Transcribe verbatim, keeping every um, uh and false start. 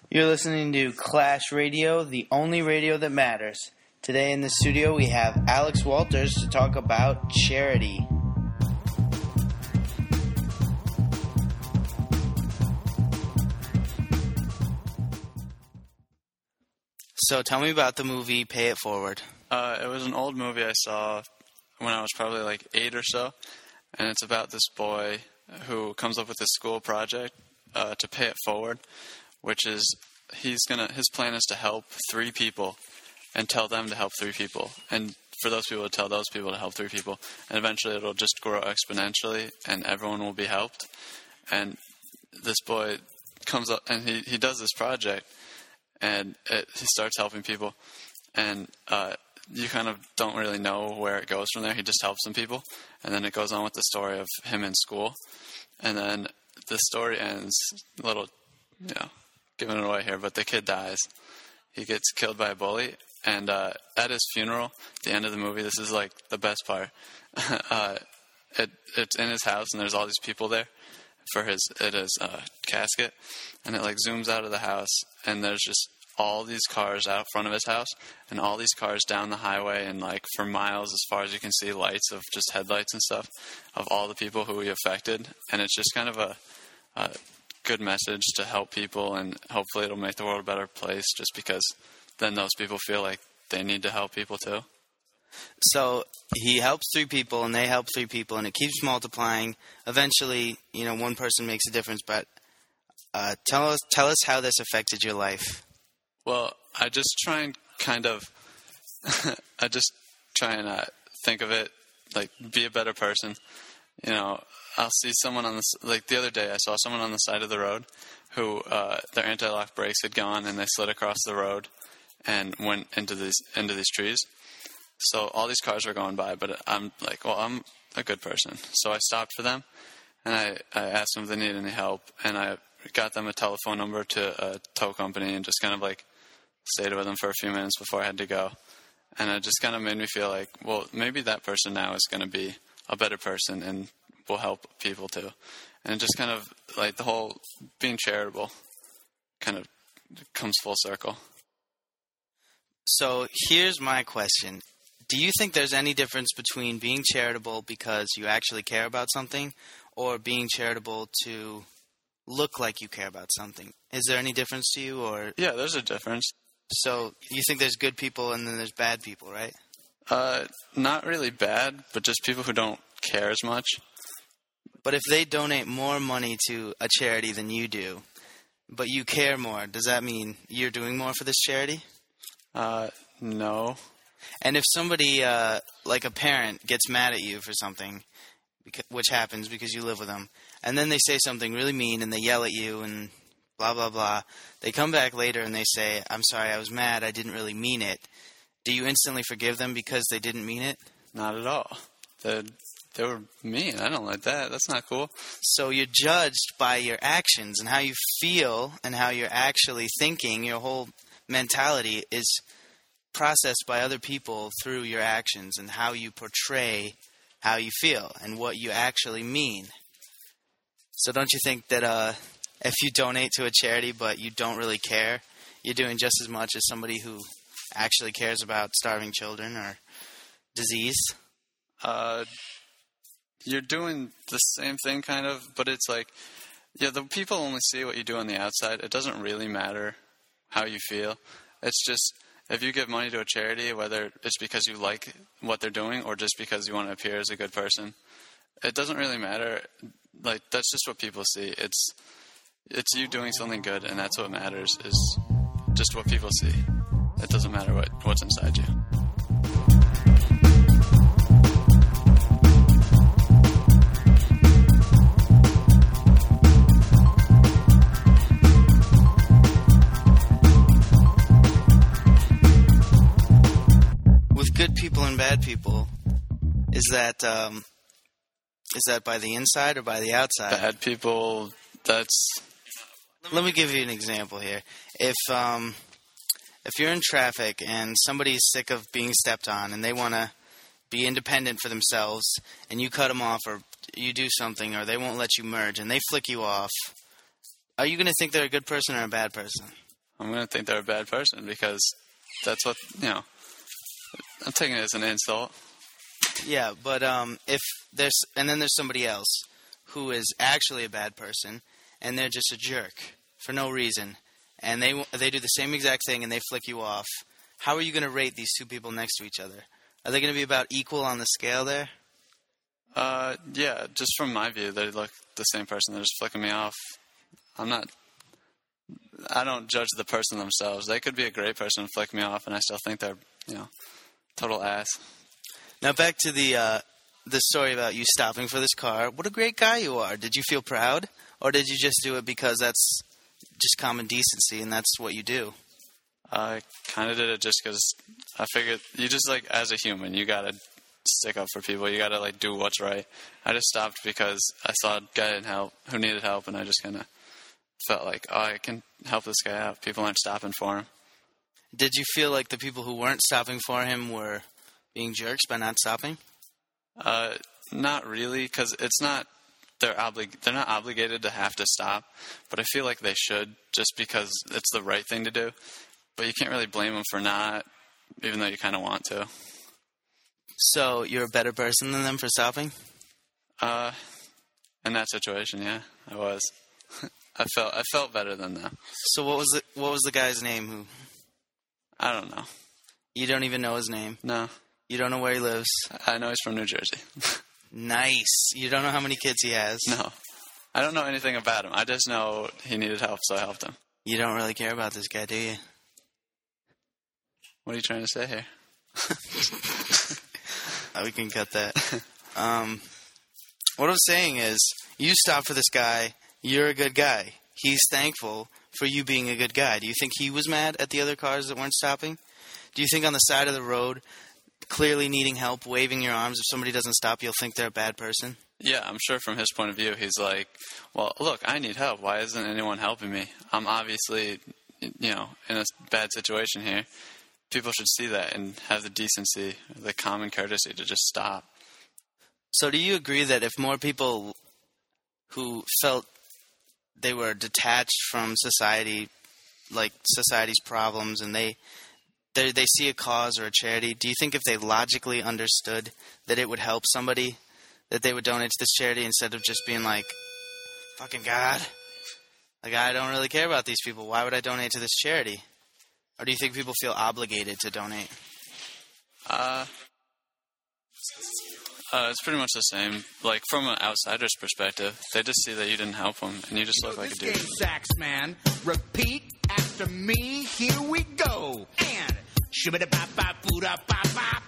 You're listening to Clash Radio, the only radio that matters. Today in the studio we have Alex Walters to talk about charity. So tell me about the movie Pay It Forward. Uh, it was an old movie I saw when I was probably like eight or so, and it's about this boy who comes up with this school project uh, to pay it forward, which is he's gonna his plan is to help three people and tell them to help three people, and for those people to tell those people to help three people, and eventually it'll just grow exponentially and everyone will be helped. And this boy comes up and he, he does this project and it, he starts helping people, and uh, you kind of don't really know where it goes from there. He just helps some people, and then it goes on with the story of him in school, and then the story ends a little, you know, giving it away here, but the kid dies. He gets killed by a bully, and uh, at his funeral, at the end of the movie, this is like the best part. uh, it, it's in his house, and there's all these people there for his at his uh, casket, and it like zooms out of the house, and there's just all these cars out front of his house, and all these cars down the highway, and like for miles as far as you can see, lights of just headlights and stuff of all the people who he affected, and it's just kind of a, a good message to help people, and hopefully it'll make the world a better place, just because then those people feel like they need to help people too. So he helps three people, and they help three people, and it keeps multiplying. Eventually, you know, one person makes a difference. But uh, tell us, tell us how this affected your life. Well, I just try and kind of, I just try and uh, think of it like be a better person. You know, I'll see someone on the like the other day I saw someone on the side of the road who uh, their anti-lock brakes had gone, and they slid across the road and went into these into these trees. So all these cars were going by, but I'm like, well, I'm a good person. So I stopped for them, and I, I asked them if they needed any help, and I got them a telephone number to a tow company and just kind of like stayed with them for a few minutes before I had to go. And it just kind of made me feel like, well, maybe that person now is going to be a better person and will help people too. And it just kind of like the whole being charitable kind of comes full circle. So here's my question. Do you think there's any difference between being charitable because you actually care about something or being charitable to look like you care about something? Is there any difference to you? Or Yeah, there's a difference. So you think there's good people and then there's bad people, right? Uh, not really bad, but just people who don't care as much. But if they donate more money to a charity than you do, but you care more, does that mean you're doing more for this charity? Uh, no. And if somebody, uh, like a parent, gets mad at you for something, which happens because you live with them, and then they say something really mean and they yell at you and blah, blah, blah, they come back later and they say, I'm sorry, I was mad, I didn't really mean it. Do you instantly forgive them because they didn't mean it? Not at all. They they were mean. I don't like that. That's not cool. So you're judged by your actions, and how you feel and how you're actually thinking. Your whole mentality is processed by other people through your actions and how you portray how you feel and what you actually mean. So don't you think that uh, if you donate to a charity but you don't really care, you're doing just as much as somebody who actually cares about starving children or disease? Uh, you're doing the same thing kind of, but it's like, yeah, the people only see what you do on the outside. It doesn't really matter how you feel. It's just, if you give money to a charity, whether it's because you like what they're doing or just because you want to appear as a good person, it doesn't really matter. Like, that's just what people see. It's it's you doing something good, and that's what matters, is just what people see. It doesn't matter what, what's inside you. With good people and bad people, is that um, is that by the inside or by the outside? Bad people, that's... Let me give you an example here. If um, if you're in traffic and somebody's sick of being stepped on and they want to be independent for themselves, and you cut them off or you do something, or they won't let you merge, and they flick you off, are you going to think they're a good person or a bad person? I'm going to think they're a bad person because that's what, you know, I'm taking it as an insult. Yeah, but um, if there's, and then there's somebody else who is actually a bad person, and they're just a jerk for no reason, and they they do the same exact thing and they flick you off. How are you going to rate these two people next to each other? Are they going to be about equal on the scale there? Uh, yeah, just from my view, they look the same person. They're just flicking me off. I'm not, I don't judge the person themselves. They could be a great person and flick me off, and I still think they're, you know, total ass. Now back to the uh, the story about you stopping for this car. What a great guy you are. Did you feel proud? Or did you just do it because that's just common decency and that's what you do? I kind of did it just because I figured you just, like, as a human, you got to stick up for people. You got to, like, do what's right. I just stopped because I saw a guy in help who needed help, and I just kind of felt like, oh, I can help this guy out. People aren't stopping for him. Did you feel like the people who weren't stopping for him were being jerks by not stopping? Uh, not really, because it's not they're oblig they're not obligated to have to stop, but I feel like they should just because it's the right thing to do. But you can't really blame them for not, even though you kind of want to. So you're a better person than them for stopping? Uh, in that situation, yeah, I was. I felt I felt better than them. So what was the what was the guy's name who? I don't know. You don't even know his name? No. You don't know where he lives? I know he's from New Jersey. Nice. You don't know how many kids he has? No. I don't know anything about him. I just know he needed help, so I helped him. You don't really care about this guy, do you? What are you trying to say here? Oh, we can cut that. Um, what I'm saying is, you stop for this guy, you're a good guy. He's thankful for you being a good guy. Do you think he was mad at the other cars that weren't stopping? Do you think on the side of the road, clearly needing help, waving your arms, if somebody doesn't stop, you'll think they're a bad person? Yeah, I'm sure from his point of view, he's like, well, look, I need help. Why isn't anyone helping me? I'm obviously, you know, in a bad situation here. People should see that and have the decency, the common courtesy to just stop. So do you agree that if more people who felt they were detached from society, like society's problems, and they they they see a cause or a charity, do you think if they logically understood that it would help somebody, that they would donate to this charity instead of just being like, fucking God, like, I don't really care about these people. Why would I donate to this charity? Or do you think people feel obligated to donate? Uh, uh, it's pretty much the same. Like, from an outsider's perspective, they just see that you didn't help them, and you just look like a dude. This game, sax man. Repeat after me. Here we go. And shibba-da-bop-bop, boo-da-bop-bop.